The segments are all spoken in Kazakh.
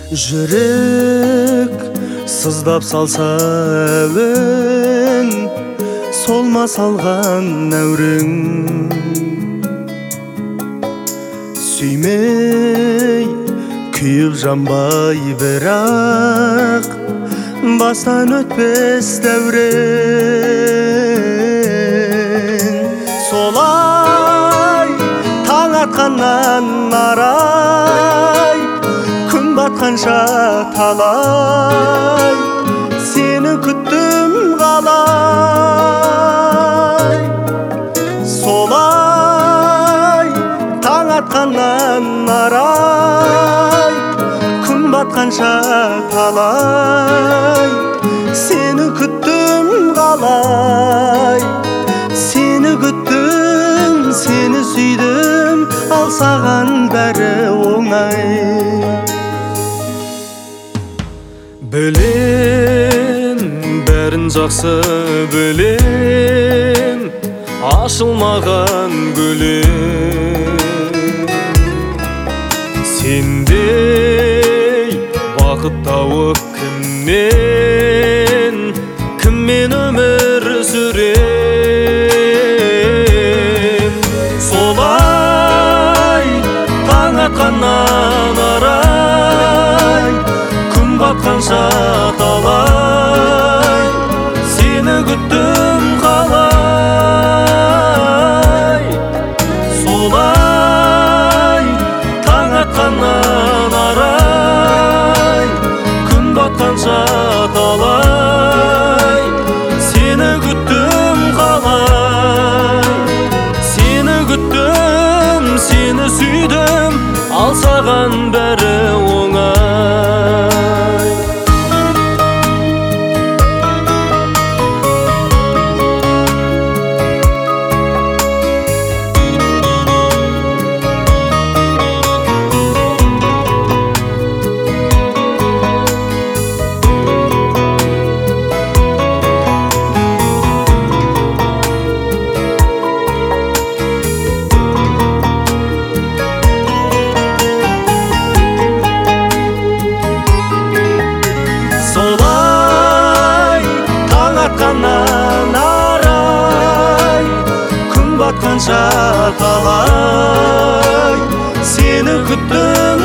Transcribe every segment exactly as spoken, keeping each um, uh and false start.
Жүрек сыздап салса әуен, солма салған әурең. Сүймей күйіп жанбай бірақ, бастан өтпес дәурен. Солай таң атқаннан арай, күн батқанша талай, сені күттім қалай. Солай таң атқаннан арай, күн батқанша талай, сені күттім қалай. Сені күттім, сені сүйдім, ал саған бәрі оңай. Білем, бәрін жақсы білем, ашылмаған гүлем. Сендей бақыт тауып кімнен, кіммен өмір сүрем. Солай таң атқаннан арай, күн батқанша талай, сені күттім қалай. Солай таң атқаннан арай, күн батқанша талай, сені күттім қалай. Сені күттім, сені сүйдім, ал саған бәрі оңай. Атқаннан арай, күн батқанша талай, сені күттім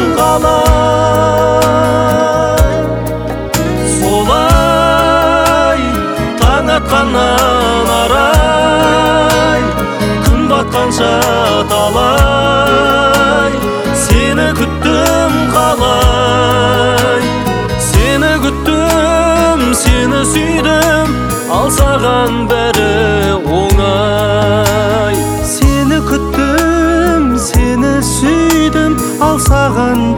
қалай. Солай таң атқаннан арай, күн батқанша талай, сені күттім қалай. Сені күттім, сені сүйдім, ал саған бәрі оңай. Сені күттім, сені сүйдім, ал саған